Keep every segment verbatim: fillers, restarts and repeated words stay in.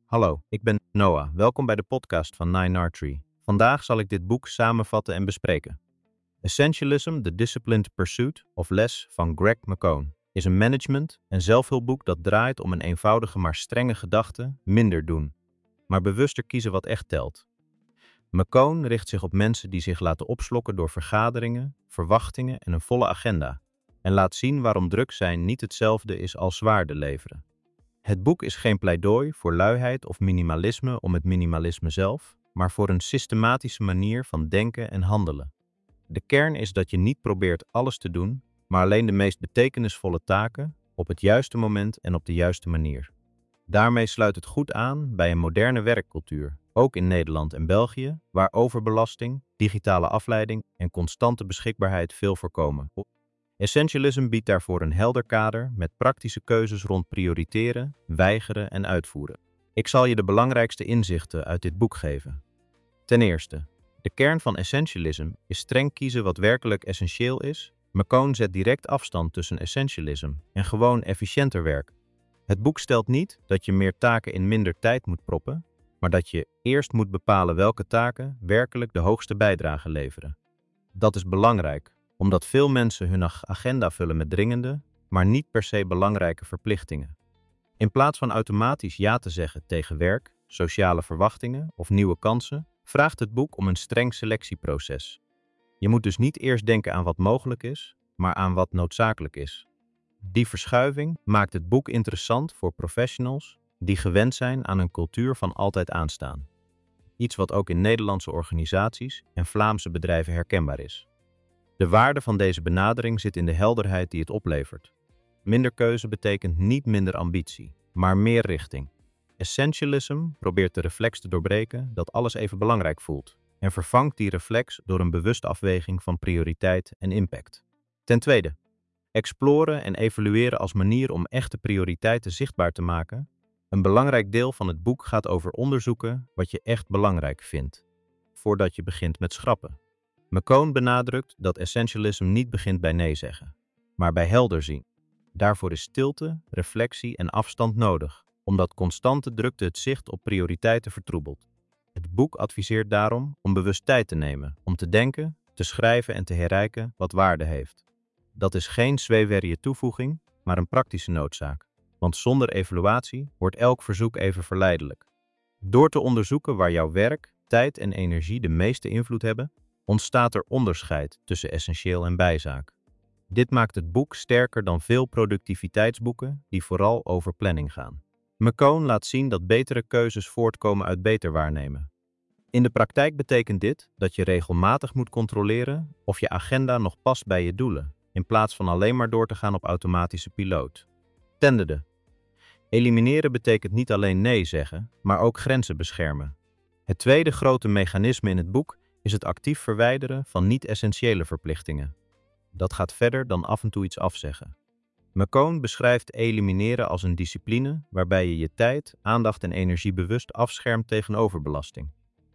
Hallo, ik ben Noah. Welkom bij de podcast van Nine Archery. Vandaag zal ik dit boek samenvatten en bespreken. Essentialism, The Disciplined Pursuit of Less van Greg McKeown is een management- en zelfhulpboek dat draait om een eenvoudige maar strenge gedachte: minder doen, maar bewuster kiezen wat echt telt. McKeown richt zich op mensen die zich laten opslokken door vergaderingen, verwachtingen en een volle agenda, en laat zien waarom druk zijn niet hetzelfde is als zwaarde leveren. Het boek is geen pleidooi voor luiheid of minimalisme om het minimalisme zelf, maar voor een systematische manier van denken en handelen. De kern is dat je niet probeert alles te doen, maar alleen de meest betekenisvolle taken op het juiste moment en op de juiste manier. Daarmee sluit het goed aan bij een moderne werkcultuur, ook in Nederland en België, waar overbelasting, digitale afleiding en constante beschikbaarheid veel voorkomen. Essentialism biedt daarvoor een helder kader met praktische keuzes rond prioriteren, weigeren en uitvoeren. Ik zal je de belangrijkste inzichten uit dit boek geven. Ten eerste, de kern van essentialism is streng kiezen wat werkelijk essentieel is. McKeown zet direct afstand tussen essentialism en gewoon efficiënter werken. Het boek stelt niet dat je meer taken in minder tijd moet proppen, maar dat je eerst moet bepalen welke taken werkelijk de hoogste bijdrage leveren. Dat is belangrijk, omdat veel mensen hun agenda vullen met dringende, maar niet per se belangrijke verplichtingen. In plaats van automatisch ja te zeggen tegen werk, sociale verwachtingen of nieuwe kansen, vraagt het boek om een streng selectieproces. Je moet dus niet eerst denken aan wat mogelijk is, maar aan wat noodzakelijk is. Die verschuiving maakt het boek interessant voor professionals die gewend zijn aan een cultuur van altijd aanstaan. Iets wat ook in Nederlandse organisaties en Vlaamse bedrijven herkenbaar is. De waarde van deze benadering zit in de helderheid die het oplevert. Minder keuze betekent niet minder ambitie, maar meer richting. Essentialism probeert de reflex te doorbreken dat alles even belangrijk voelt en vervangt die reflex door een bewuste afweging van prioriteit en impact. Ten tweede, exploren en evalueren als manier om echte prioriteiten zichtbaar te maken. Een belangrijk deel van het boek gaat over onderzoeken wat je echt belangrijk vindt, voordat je begint met schrappen. McKeown benadrukt dat essentialism niet begint bij nee zeggen, maar bij helder zien. Daarvoor is stilte, reflectie en afstand nodig, omdat constante drukte het zicht op prioriteiten vertroebelt. Het boek adviseert daarom om bewust tijd te nemen, om te denken, te schrijven en te herrijken wat waarde heeft. Dat is geen zweewerrige toevoeging, maar een praktische noodzaak, want zonder evaluatie wordt elk verzoek even verleidelijk. Door te onderzoeken waar jouw werk, tijd en energie de meeste invloed hebben, ontstaat er onderscheid tussen essentieel en bijzaak. Dit maakt het boek sterker dan veel productiviteitsboeken die vooral over planning gaan. McKeown laat zien dat betere keuzes voortkomen uit beter waarnemen. In de praktijk betekent dit dat je regelmatig moet controleren of je agenda nog past bij je doelen, in plaats van alleen maar door te gaan op automatische piloot. Ten derde, elimineren betekent niet alleen nee zeggen, maar ook grenzen beschermen. Het tweede grote mechanisme in het boek is het actief verwijderen van niet-essentiële verplichtingen. Dat gaat verder dan af en toe iets afzeggen. McKeown beschrijft elimineren als een discipline waarbij je je tijd, aandacht en energie bewust afschermt tegen overbelasting.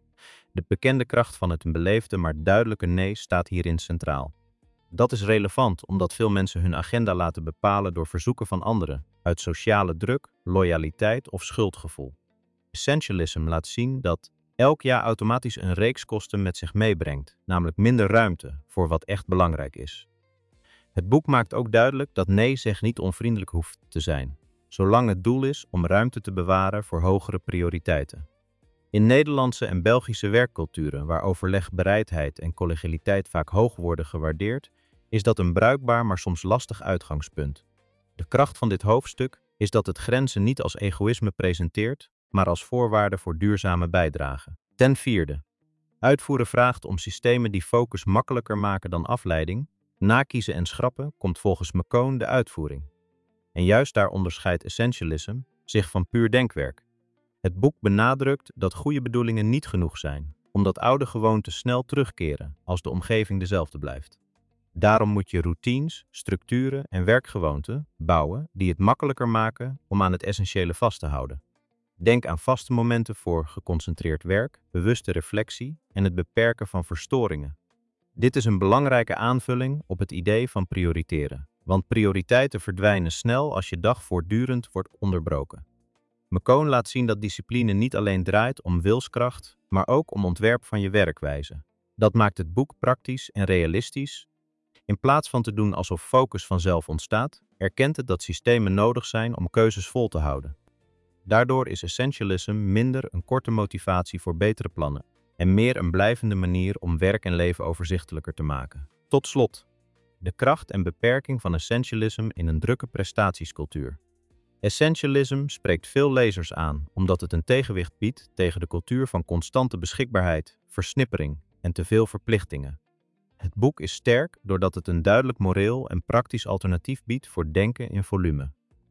De bekende kracht van het beleefde maar duidelijke nee staat hierin centraal. Dat is relevant omdat veel mensen hun agenda laten bepalen door verzoeken van anderen, uit sociale druk, loyaliteit of schuldgevoel. Essentialism laat zien dat elk jaar automatisch een reeks kosten met zich meebrengt, namelijk minder ruimte voor wat echt belangrijk is. Het boek maakt ook duidelijk dat nee zeg niet onvriendelijk hoeft te zijn, zolang het doel is om ruimte te bewaren voor hogere prioriteiten. In Nederlandse en Belgische werkculturen, waar overleg, bereidheid en collegialiteit vaak hoog worden gewaardeerd, is dat een bruikbaar maar soms lastig uitgangspunt. De kracht van dit hoofdstuk is dat het grenzen niet als egoïsme presenteert, maar als voorwaarde voor duurzame bijdrage. Ten vierde, uitvoeren vraagt om systemen die focus makkelijker maken dan afleiding. Na kiezen en schrappen komt volgens McKeown de uitvoering. En juist daar onderscheidt essentialism zich van puur denkwerk. Het boek benadrukt dat goede bedoelingen niet genoeg zijn, omdat oude gewoonten snel terugkeren als de omgeving dezelfde blijft. Daarom moet je routines, structuren en werkgewoonten bouwen die het makkelijker maken om aan het essentiële vast te houden. Denk aan vaste momenten voor geconcentreerd werk, bewuste reflectie en het beperken van verstoringen. Dit is een belangrijke aanvulling op het idee van prioriteren, want prioriteiten verdwijnen snel als je dag voortdurend wordt onderbroken. McKeown laat zien dat discipline niet alleen draait om wilskracht, maar ook om ontwerp van je werkwijze. Dat maakt het boek praktisch en realistisch. In plaats van te doen alsof focus vanzelf ontstaat, erkent het dat systemen nodig zijn om keuzes vol te houden. Daardoor is essentialism minder een korte motivatie voor betere plannen en meer een blijvende manier om werk en leven overzichtelijker te maken. Tot slot, de kracht en beperking van essentialism in een drukke prestatiescultuur. Essentialism spreekt veel lezers aan omdat het een tegenwicht biedt tegen de cultuur van constante beschikbaarheid, versnippering en te veel verplichtingen. Het boek is sterk doordat het een duidelijk moreel en praktisch alternatief biedt voor denken in volume.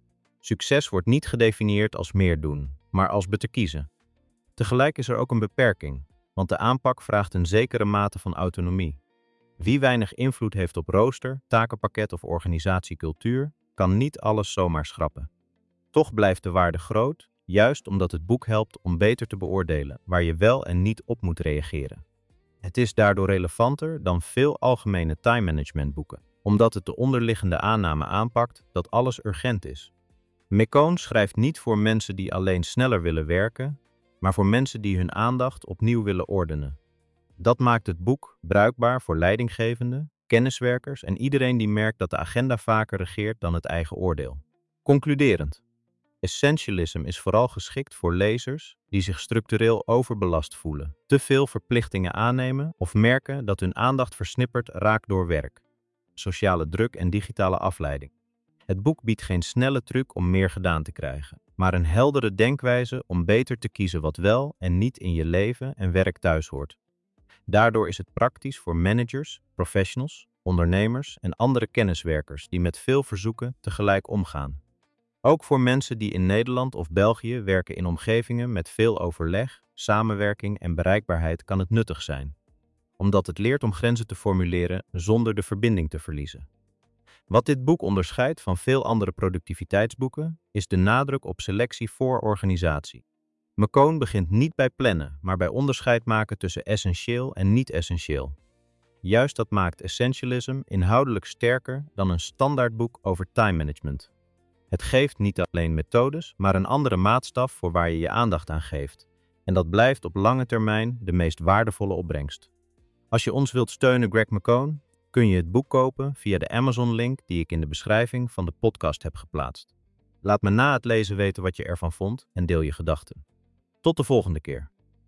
Succes wordt niet gedefinieerd als meer doen, maar als beter kiezen. Tegelijk is er ook een beperking, want de aanpak vraagt een zekere mate van autonomie. Wie weinig invloed heeft op rooster, takenpakket of organisatiecultuur, kan niet alles zomaar schrappen. Toch blijft de waarde groot, juist omdat het boek helpt om beter te beoordelen waar je wel en niet op moet reageren. Het is daardoor relevanter dan veel algemene time management boeken, omdat het de onderliggende aanname aanpakt dat alles urgent is. McKeown schrijft niet voor mensen die alleen sneller willen werken, maar voor mensen die hun aandacht opnieuw willen ordenen. Dat maakt het boek bruikbaar voor leidinggevenden, kenniswerkers en iedereen die merkt dat de agenda vaker regeert dan het eigen oordeel. Concluderend. Essentialism is vooral geschikt voor lezers die zich structureel overbelast voelen, te veel verplichtingen aannemen of merken dat hun aandacht versnipperd raakt door werk, sociale druk en digitale afleiding. Het boek biedt geen snelle truc om meer gedaan te krijgen, maar een heldere denkwijze om beter te kiezen wat wel en niet in je leven en werk thuis hoort. Daardoor is het praktisch voor managers, professionals, ondernemers en andere kenniswerkers die met veel verzoeken tegelijk omgaan. Ook voor mensen die in Nederland of België werken in omgevingen met veel overleg, samenwerking en bereikbaarheid kan het nuttig zijn, omdat het leert om grenzen te formuleren zonder de verbinding te verliezen. Wat dit boek onderscheidt van veel andere productiviteitsboeken, is de nadruk op selectie voor organisatie. McKeown begint niet bij plannen, maar bij onderscheid maken tussen essentieel en niet-essentieel. Juist dat maakt essentialism inhoudelijk sterker dan een standaardboek over time management. Het geeft niet alleen methodes, maar een andere maatstaf voor waar je je aandacht aan geeft. En dat blijft op lange termijn de meest waardevolle opbrengst. Als je ons wilt steunen, Greg McKeown, kun je het boek kopen via de Amazon-link die ik in de beschrijving van de podcast heb geplaatst. Laat me na het lezen weten wat je ervan vond en deel je gedachten. Tot de volgende keer.